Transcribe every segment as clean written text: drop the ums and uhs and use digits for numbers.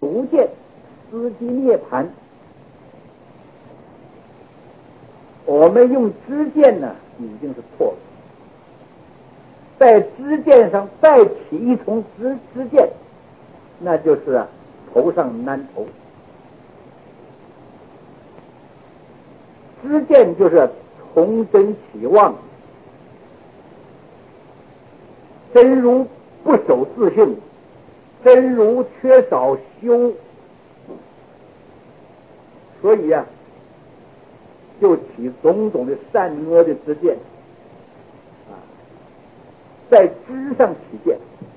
逐渐司机涅盘。我们用支箭呢，已经是错了。在支箭上再起一重支箭，那就是头上难头。支箭就是从真起妄，真如不守自性，真如缺少修，所以啊，就起种种的善恶的支箭啊，在支上起箭，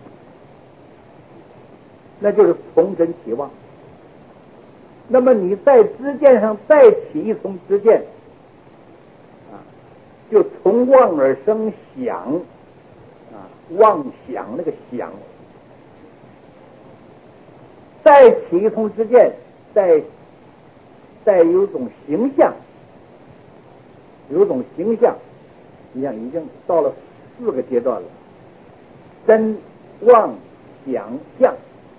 那就是从真起妄。那么你在支箭上再起一重支箭啊，就从妄而生想啊，妄想那个想，再起一重支箭，再有种形象，有种形象，你看已经到了4个阶段了：真、妄、想、相。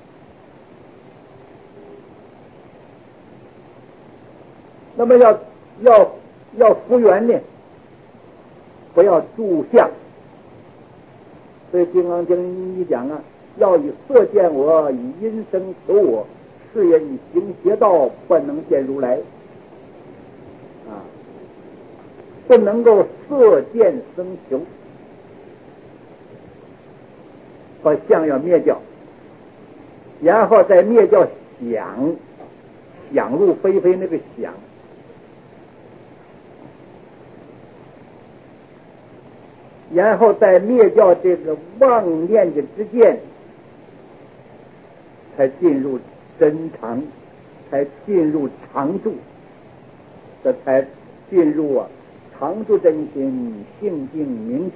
那么要复原呢，不要住相。所以《金刚经》一讲啊，要以色见我，以音声求我，是人行邪道，不能见如来。啊，不能够色见生求，把相要灭掉，然后再灭掉想入非非那个想。然后再灭掉这个妄念的之见，才进入真常，才进入常住，这才进入常住真心，性净明体。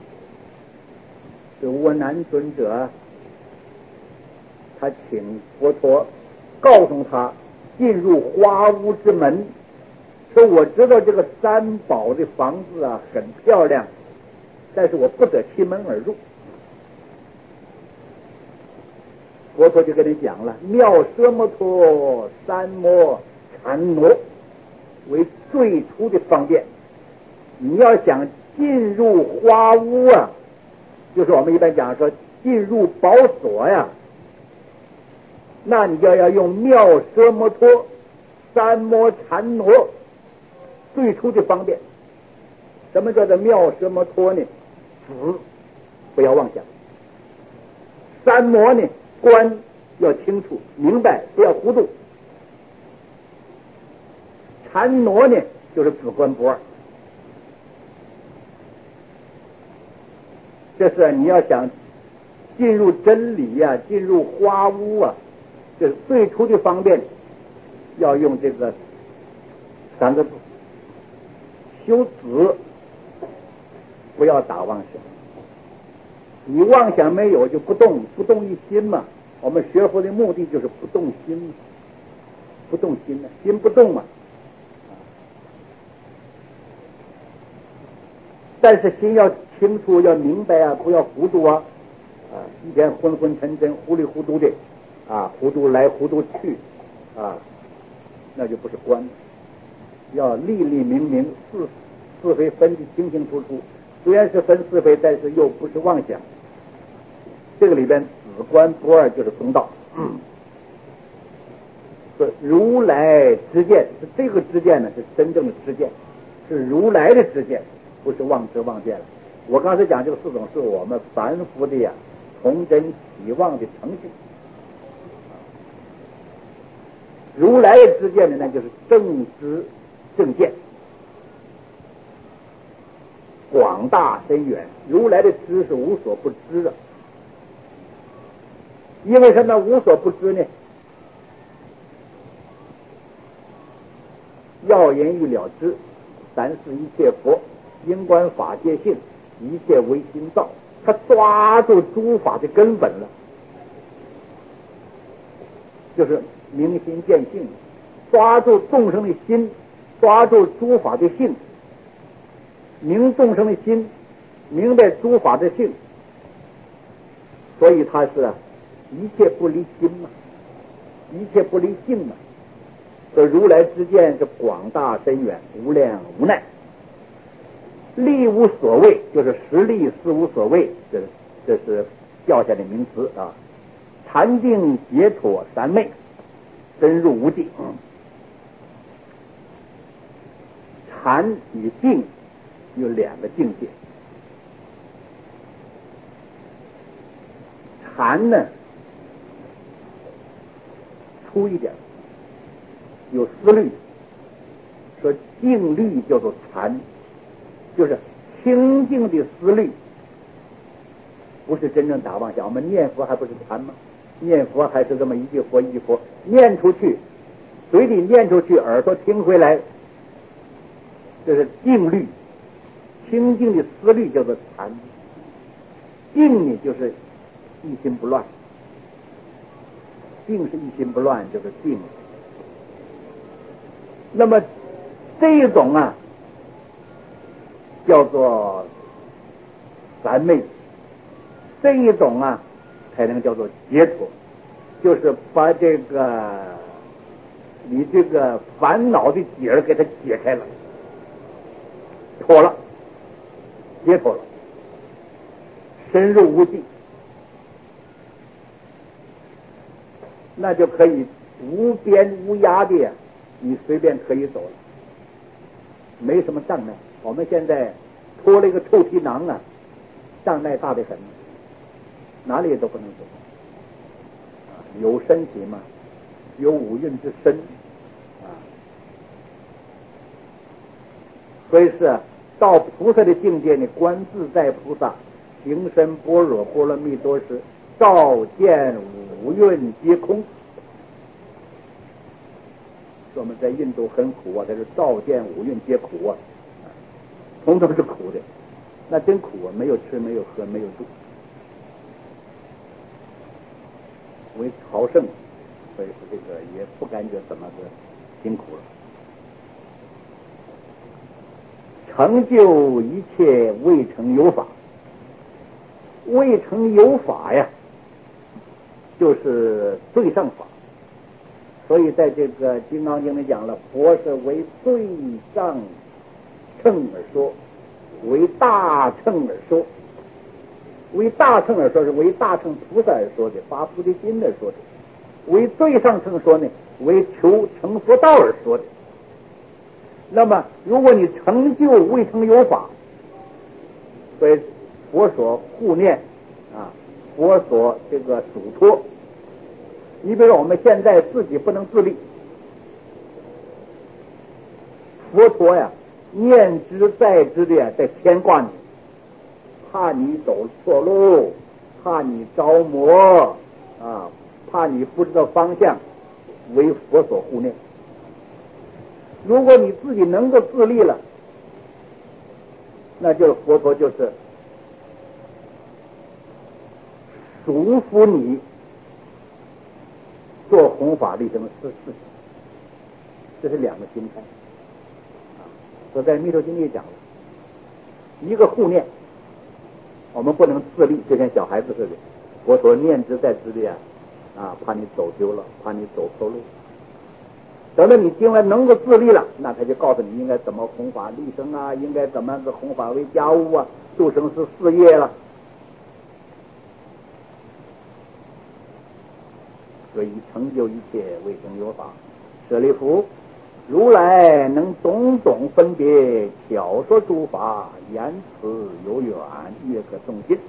这窝难尊者他请佛陀告诉他进入花屋之门，说我知道这个三宝的房子啊很漂亮，但是我不得其门而入。佛陀就跟你讲了，妙奢摩陀、三摩、禅挪为最初的方便。你要想进入花屋啊，就是我们一般讲说进入宝所呀，那你就要用妙奢摩陀、三摩、禅挪最初的方便。什么叫做妙奢摩陀呢？不要妄想。三摩呢，观要清楚明白，不要糊涂。禅挪呢，就是只观不二。这是你要想进入真理呀、进入花屋啊，这最初的方便要用这个3个字：修止，不要打妄想。你妄想没有就不动，不动一心嘛。我们学佛的目的就是不动心，不动心呢，心不动嘛。但是心要清楚，要明白啊，不要糊涂啊！一天昏昏沉沉、糊里糊涂的啊，糊涂来糊涂去啊，那就不是观。要立立明明，是非分得清清楚楚。虽然是分是非，但是又不是妄想。这个里边只观不二就是中道。是如来知见，是这个知见呢，是真正的知见，是如来的知见，不是妄知妄见了。我刚才讲这个4种是我们凡夫的呀，从真起妄的程序。如来的知见呢，那就是正知正见，广大深远。如来的知是无所不知的。因为什么无所不知呢？要言欲了知，三世一切佛，应观法界性，一切唯心造。他抓住诸法的根本了，就是明心见性，抓住众生的心，抓住诸法的性，明众生的心，明白诸法的性，所以他是一切不离心嘛。 一切不离性嘛。说如来之见是广大深远，无量无奈，力无所谓，就是实力事无所谓，这是教下的名词啊。禅定解脱三昧，深入无际。禅与定有两个境界。禅呢粗一点，有思虑，说静虑叫做禅，就是清净的思虑，不是真正打妄想。我们念佛还不是禅吗？念佛还是这么一句佛一句佛念出去，嘴里念出去，耳朵听回来，这是静虑，清净的思虑叫做禅。静呢就是一心不乱，定是一心不乱，就是定。那么这一种啊叫做三昧，这一种啊才能叫做解脱，就是把这个你这个烦恼的结儿给它解开了，脱了，解脱了，深入无际，那就可以无边无涯的，你随便可以走了，没什么障碍。我们现在脱了一个臭皮囊啊，障碍大得很，哪里都不能走。有身体嘛，有五蕴之身啊，所以是到菩萨的境界呢，观自在菩萨行深般若波罗蜜多时，照见五蕴皆空。说我们在印度很苦啊，但是照见五蕴皆苦啊，统统是苦的，那真苦啊，没有吃，没有喝，没有住，为朝圣，所以说这个也不感觉怎么的辛苦了。成就一切未成有法，未成有法呀，就是最上法。所以在这个《金刚经》里讲了，佛是为最上乘而说，为大乘而说，为大乘而说是为大乘菩萨而说的，发菩提心而说的；为最上乘说呢，为求成佛道而说的。那么，如果你成就未成有法，所以佛所护念啊，佛所这个嘱托。你比如说我们现在自己不能自立，佛陀呀念之在之的在牵挂你，怕你走错路，怕你着魔啊，怕你不知道方向，为佛所护念。如果你自己能够自立了，那就是佛陀就是束缚你做弘法利生的事情，这是两个心态。所以在《弥陀经》里讲了，一个护念，我们不能自立，就像小孩子似的。佛陀念之在之的啊，怕你走丢了，怕你走错路。等到你将来能够自立了，那他就告诉你应该怎么弘法利生啊，应该怎么个弘法为家务啊，度生是事业了。所以成就一切未成有法，舍利弗，如来能种种分别，巧说诸法，言辞有远，悦可众心。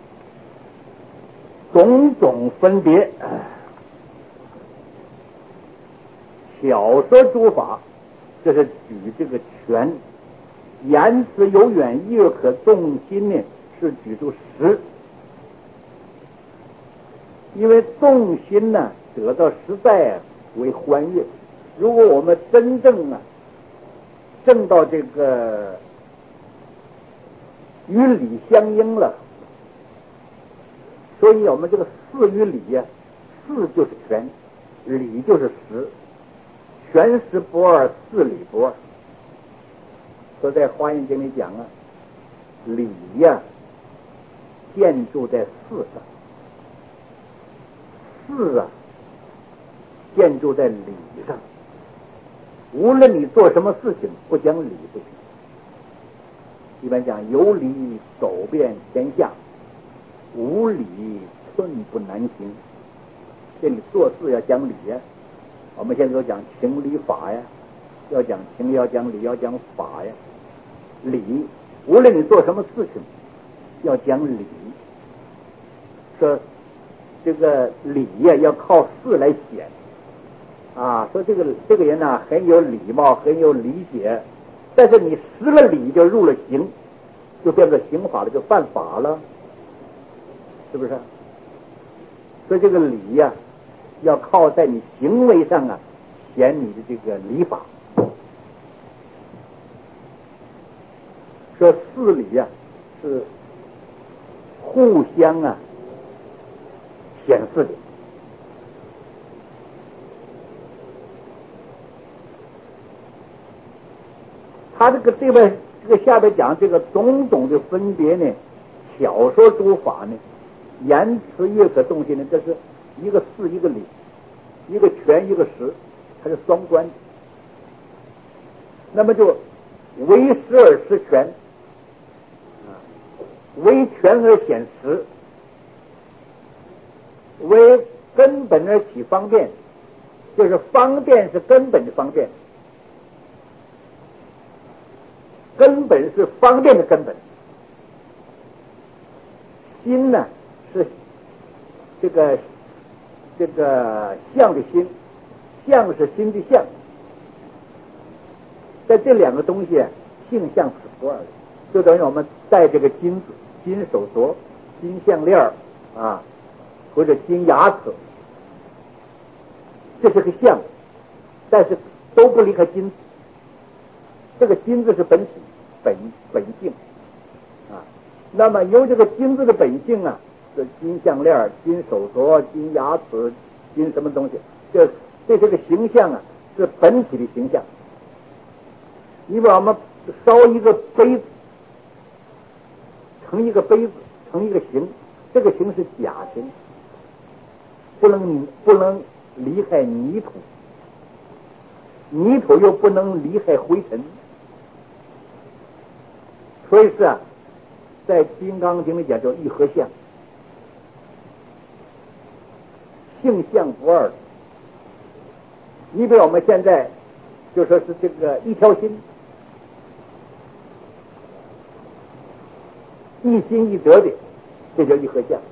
种种分别，巧说诸法，这是举这个权；言辞有远，悦可众心呢，是举出实。因为众心呢得到实在为欢悦，如果我们真正证到这个与理相应了，所以我们这个事与理呀，事就是权，理就是实，权实不二，事理不二。所以在《华严经》里讲啊，理呀建筑在事上，事啊建筑在理上。无论你做什么事情，不讲理不行。一般讲有理走遍天下，无理寸步难行。这你做事要讲理呀，我们现在都讲情理法呀，要讲情要讲理，要讲法呀。理，无论你做什么事情，要讲理。说这个理呀，要靠事来显啊。说这个人呢，很有礼貌，很有理解，但是你失了礼就入了刑，就变成刑法了，就犯法了，是不是？所以这个理呀，要靠在你行为上啊显你的这个礼法。说事理呀是互相啊显示的。他这个下边讲这个种种的分别呢，巧说诸法呢，言辞乐可动心呢，这是一个事一个理，一个权一个实，它是双关的。那么就为实而失权，为权而显实，为根本而起方便，就是方便是根本的方便，根本是方便的根本。心呢是这个相的心，相是心的相。在这两个东西性相是不二的，就等于我们戴这个金子、金手镯、金项链啊，或者金牙齿，这是个相，但是都不离开金子。这个金子是本体本性啊。那么由这个金子的本性啊，这金项链、金手镯、金牙齿、金什么东西，这个形象啊是本体的形象。你把我们烧一个杯子，成一个杯子，成一个形，这个形是假形，不能离开泥土，泥土又不能离开灰尘。所以是啊，在《金刚经》里讲叫一合相，性相不二。你比如我们现在就说是这个一条心，一心一德的，这叫一合相。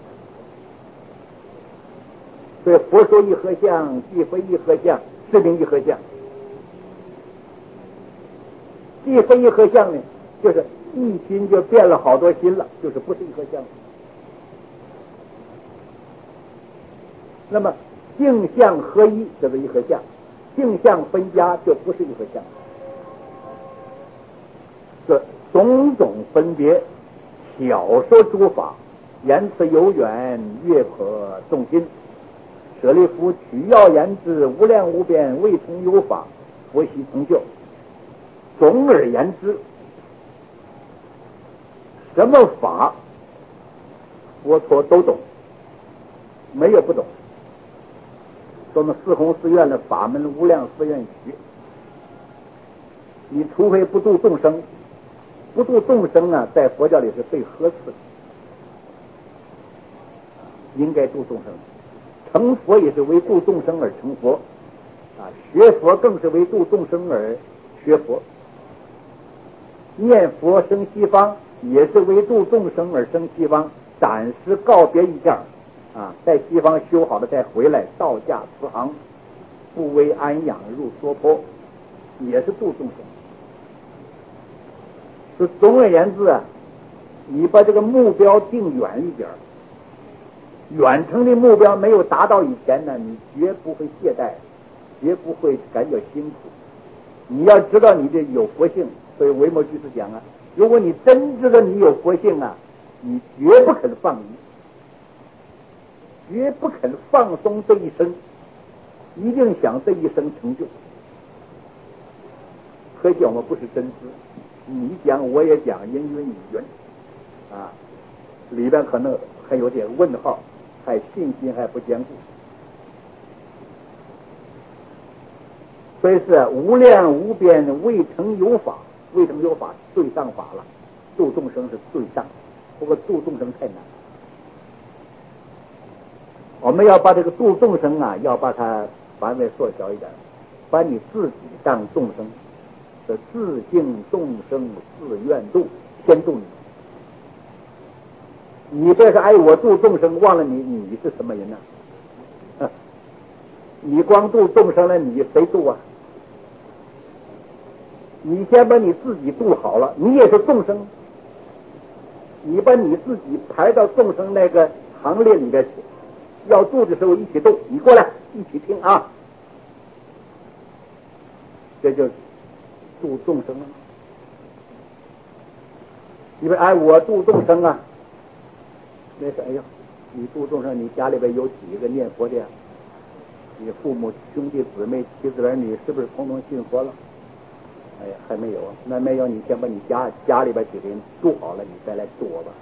所以佛说一合相，既非一合相，是名一合相。既非一合相呢，就是一心就变了好多心了，就是不是一合相。那么性相合一叫做一合相，性相分家就不是一合相。这种种分别，巧说诸法，言辞有远，乐可动心。舍利弗，取要言之，无量无边，未曾有法，佛悉成就。总而言之，什么法佛陀都懂，没有不懂。说我们四弘寺院的法门无量寺院学，你除非不度众生，不度众生啊，在佛教里是被呵斥的，应该度众生。成佛也是为度众生而成佛啊，学佛更是为度众生而学佛。念佛生西方也是为度众生而生西方，暂时告别一下啊，在西方修好了再回来，道驾慈航，不为安养入娑婆，也是度众生。就总而言之啊，你把这个目标定远一点，远程的目标没有达到以前呢，你绝不会懈怠，绝不会感觉辛苦。你要知道你这有佛性，所以维摩居士讲啊，如果你真知道你有佛性啊，你绝不肯放逸，绝不肯放松这一生，一定想这一生成就。可见我们不是真知，你讲我也讲，人云亦云啊，里边可能还有点问号，还信心还不坚固。 所以是无量无边未曾有法，未曾有法最上法了，度众生是最上，不过度众生太难。我们要把这个度众生啊，要把它范围缩小一点，把你自己当众生，是自性众生自愿度，先度你。你这是哎，我度众生，忘了你是什么人呢？你光度众生了，你谁度啊？你先把你自己度好了，你也是众生，你把你自己排到众生那个行列里边去，要度的时候一起度，你过来一起听啊，这就度众生了。你说哎，我度众生啊，那是哎呀，你度众生，你家里边有几个念佛的呀？你父母兄弟姊妹妻子儿女是不是统统信佛了？哎呀，还没有，那没有，你先把你家里边几个人度好了，你再来度我吧。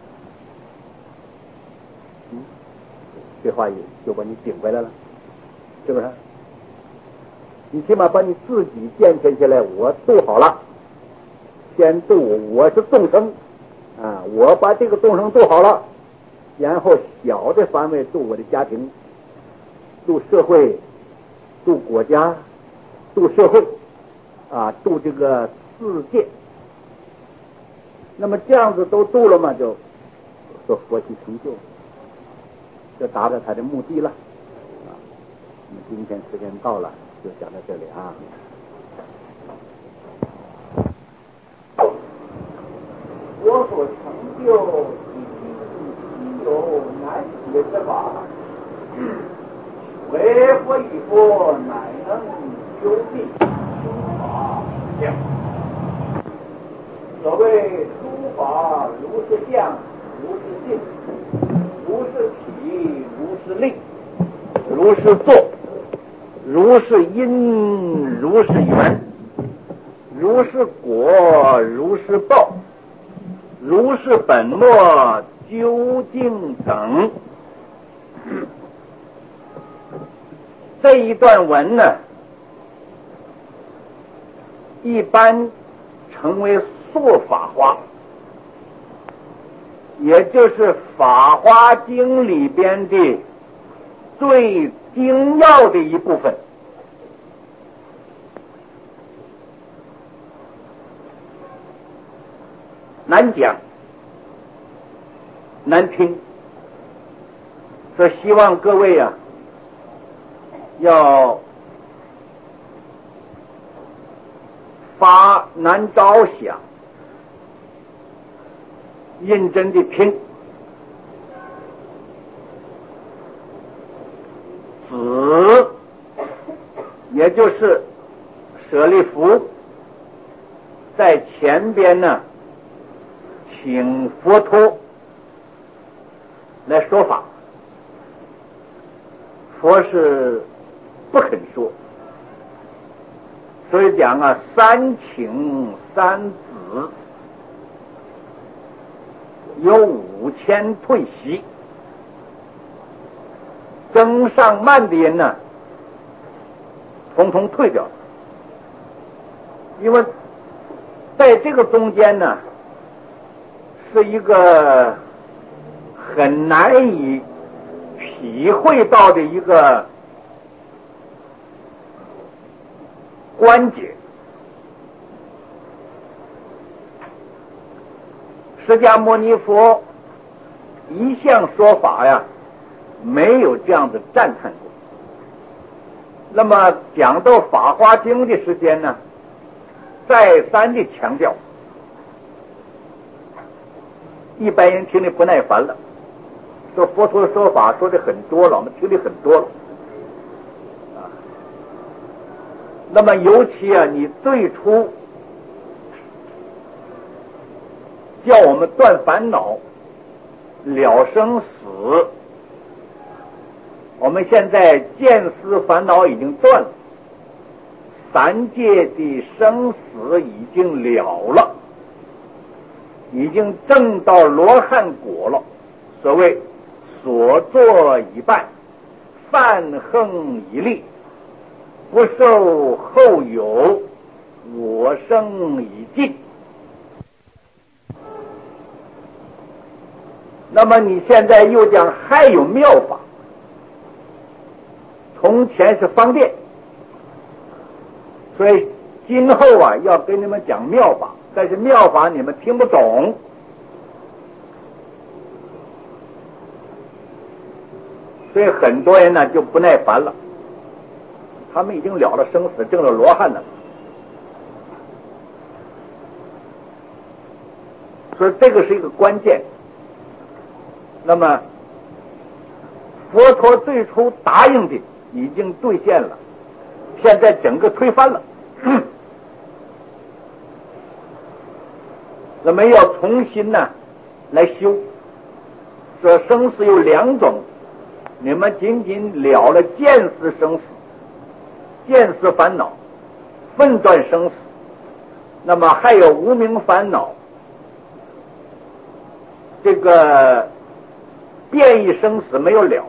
这话就把你顶回来了，是不是？你起码把你自己健全起来，我度好了，先度我是众生啊，我把这个众生度好了，然后小的范围度我的家庭，度社会，度国家，度社会啊，度这个世界。那么这样子都度了嘛，就说佛系成就，就达到他的目的了啊。我们今天时间到了，就讲到这里啊。我所成就稀有难解之法，为佛与佛乃能修毕诸法相。所谓诸法如是相，如是性，如是体，如是力，如是作，如是因，如是缘，如是果，如是报，如是本末，究竟等。这一段文呢，一般称为塑法花，也就是《法华经》里边的最精要的一部分。难讲，难听，所以希望各位啊，要发难着想，认真的听。子，也就是舍利弗，在前边呢，请佛陀来说法，佛是不肯说，所以讲啊，三请三子，有5000退席，增上慢的人呢，统统退掉了。因为在这个中间呢，是一个很难以体会到的一个关节。释迦牟尼佛一向说法呀，没有这样的赞叹过。那么讲到《法华经》的时间呢，再三的强调，一般人听得不耐烦了，说佛陀的说法说的很多了，我们听得很多了啊。那么尤其啊，你最初叫我们断烦恼、了生死，我们现在见思烦恼已经断了，三界的生死已经了了，已经证到罗汉果了。所谓所作已办，犯横已立， 不受后有，我生已尽。那么你现在又讲还有妙法，从前是方便，所以今后要跟你们讲妙法，但是妙法你们听不懂，所以很多人呢就不耐烦了，他们已经了了生死，证了罗汉了，所以这个是一个关键。那么佛陀最初答应的已经兑现了，现在整个推翻了，那么要重新呢来修。这生死有两种，你们仅仅了了见思生死，见思烦恼分段生死，那么还有无明烦恼，这个变异生死没有了，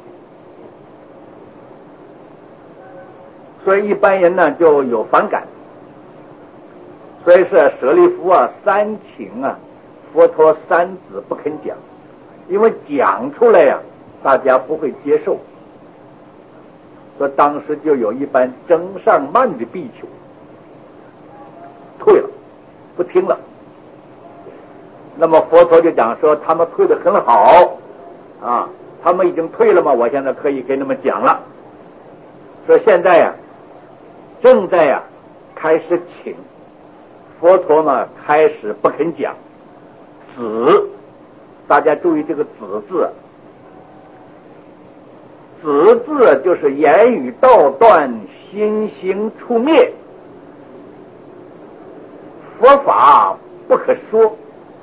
所以一般人呢就有反感。所以是舍利弗三请佛陀三子不肯讲，因为讲出来大家不会接受，所以当时就有一般争上慢的比丘退了，不听了。那么佛陀就讲说他们退得很好他们已经退了嘛，我现在可以给你们讲了。说现在正在开始请。佛陀呢开始不肯讲子，大家注意这个子字，子字就是言语道断，心行处灭，佛法不可说，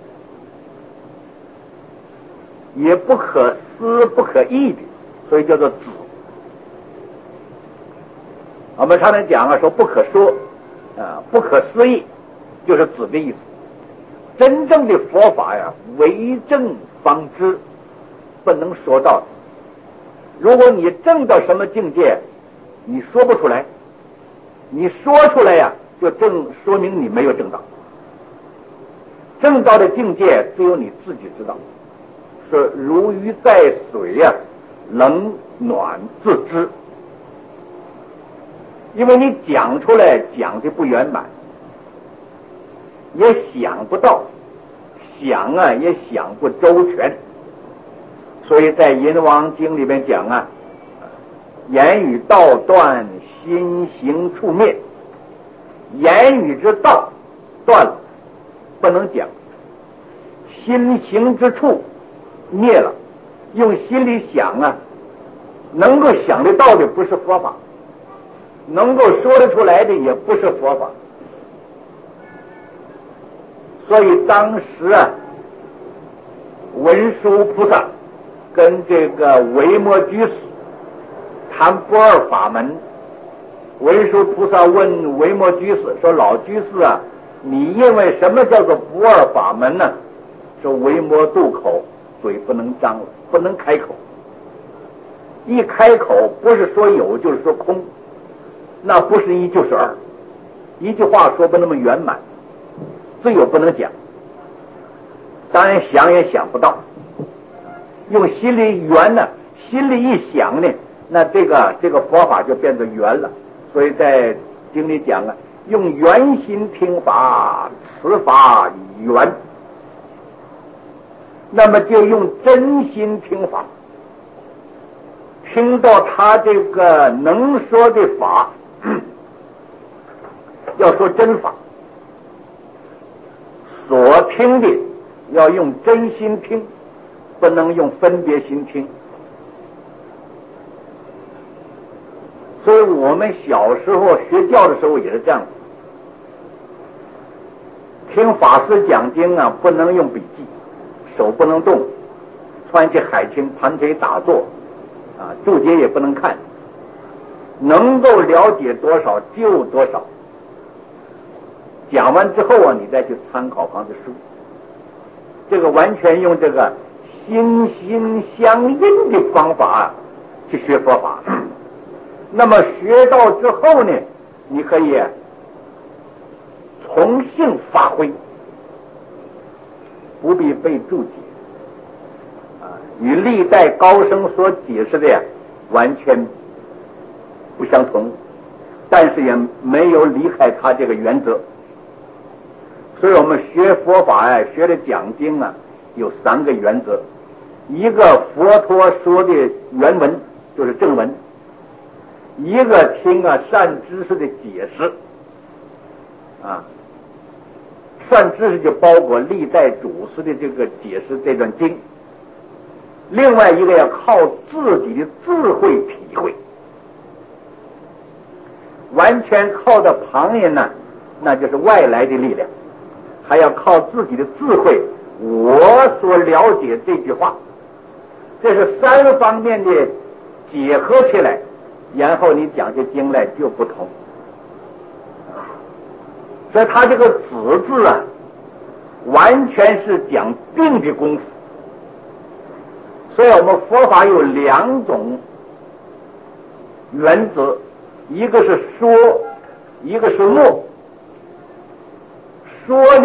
也不可思不可议的，所以叫做子。我们常常讲说不可说不可思议，就是子的意思。真正的佛法为证方知，不能说到。如果你证到什么境界，你说不出来，你说出来就说明你没有证到。证到的境界只有你自己知道，是如鱼在水冷暖自知。因为你讲出来讲的不圆满，也想不到，想也想不周全，所以在淫王经里面讲言语道断，心行处灭。言语之道断了，不能讲；心行之处灭了，用心里想能够想得到的不是佛法，能够说得出来的也不是佛法。所以当时文殊菩萨跟这个维摩居士谈不二法门。文殊菩萨问维摩居士说：老居士你认为什么叫做不二法门呢？说维摩渡口，嘴不能张了，不能开口，一开口不是说有就是说空，那不是一就是二，一句话说不那么圆满，只有不能讲，当然想也想不到，用心里圆呢，心里一想呢，那这个佛法就变得圆了。所以在经里讲用圆心听法，此法圆。那么就用真心听法，听到他这个能说的法，要说真法，所听的要用真心听，不能用分别心听。所以我们小时候学教的时候也是这样子，听法师讲经不能用笔记，手不能动，穿起海青盘腿打坐注解也不能看，能够了解多少就多少，讲完之后你再去参考旁的书，这个完全用这个心心相印的方法去学佛法。 那么学到之后呢，你可以从性发挥，不必被注解与历代高僧所解释的完全不相同，但是也没有离开他这个原则。所以我们学佛法学的讲经有3个原则：一个佛陀说的原文，就是正文；一个听善知识的解释善知识就包括历代祖师的这个解释这段经，另外一个要靠自己的智慧体会，完全靠着旁人那就是外来的力量，还要靠自己的智慧，我所了解这句话，这是3方面的结合起来，然后你讲起经来就不同。所以他这个子字完全是讲定的功夫。所以我们佛法有2种原则，一个是说，一个是默。说呢，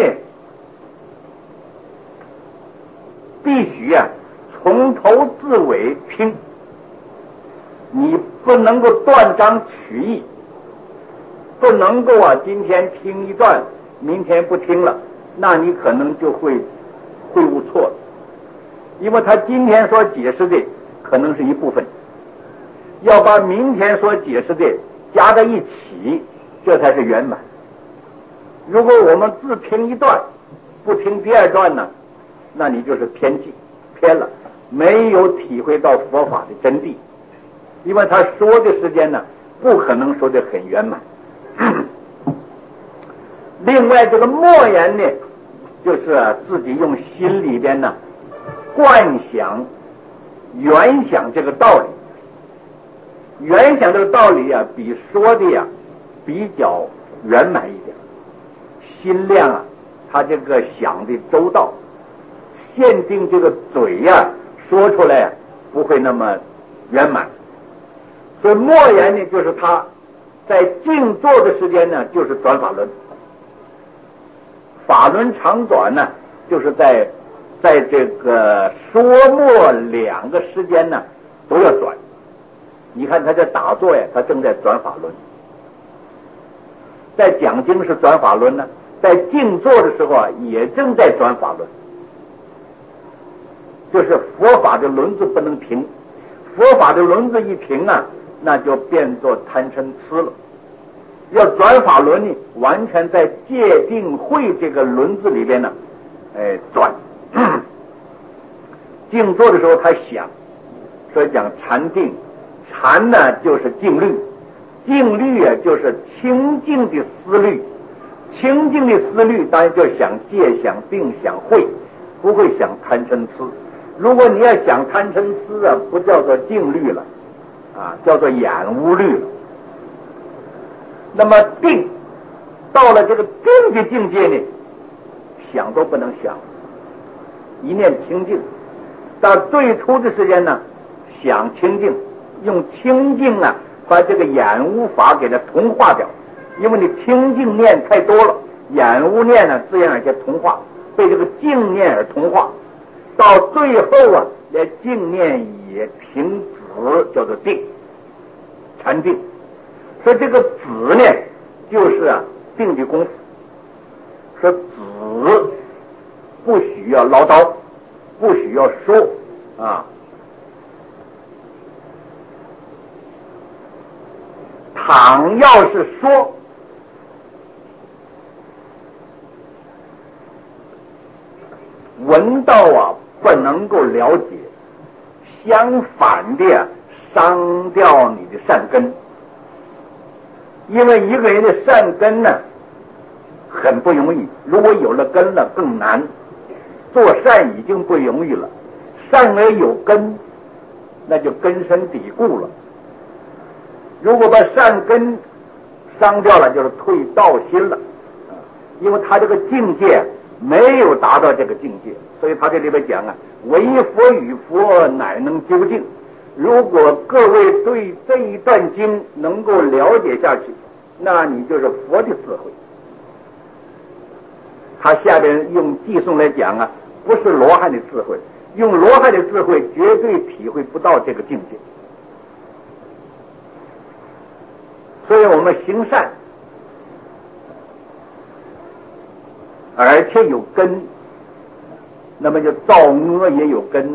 必须从头至尾听，你不能够断章取义，不能够今天听一段，明天不听了，那你可能就会误错了。因为他今天所解释的可能是一部分，要把明天所解释的加在一起，这才是圆满。如果我们只听一段，不听第2段呢，那你就是偏了，没有体会到佛法的真谛。因为他说的时间呢，不可能说得很圆满。另外这个默言呢，就是自己用心里边观想、原想这个道理。原想这个道理比说的比较圆满一点。心量他这个想的周到，限定这个嘴说出来不会那么圆满。所以默言呢，就是他在静坐的时间呢，就是转法轮。法轮长短呢，就是在这个说默2个时间呢都要转。你看他在打坐他正在转法轮，在讲经是转法轮呢，在静坐的时候也正在转法轮。就是佛法的轮子不能停，佛法的轮子一停那就变作贪嗔痴了。要转法轮呢，完全在戒定慧这个轮子里边转。静坐的时候他想，所以讲禅定，禅呢就是静虑，静虑就是清净的思虑，清净的思虑当然就想戒、想定、想慧，不会想贪嗔痴。如果你要想贪嗔痴不叫做静虑了叫做眼污虑了。那么定到了这个定的境界呢，想都不能想，一念清净。到最初的时间呢，想清净，用清净把这个眼污法给它同化掉。因为你清净念太多了，眼污念自然而然同化，被这个净念而同化。到最后连净念也停止，叫做定，禅定。所以这个止呢，就是定的功夫。说止不许要唠叨，不许要说倘要是说，闻道不能够了解，相反的伤掉你的善根。因为一个人的善根很不容易，如果有了根了更难。做善已经不容易了，善而有根，那就根深蒂固了。如果把善根伤掉了，就是退道心了。因为他这个境界没有达到这个境界，所以他这里边讲唯佛与佛乃能究竟。 如果各位对这一段经能够了解下去，那你就是佛的智慧。他下边用偈颂来讲啊，不是罗汉的智慧，用罗汉的智慧绝对体会不到这个境界。所以我们行善，而且有根，那么就造恶也有根。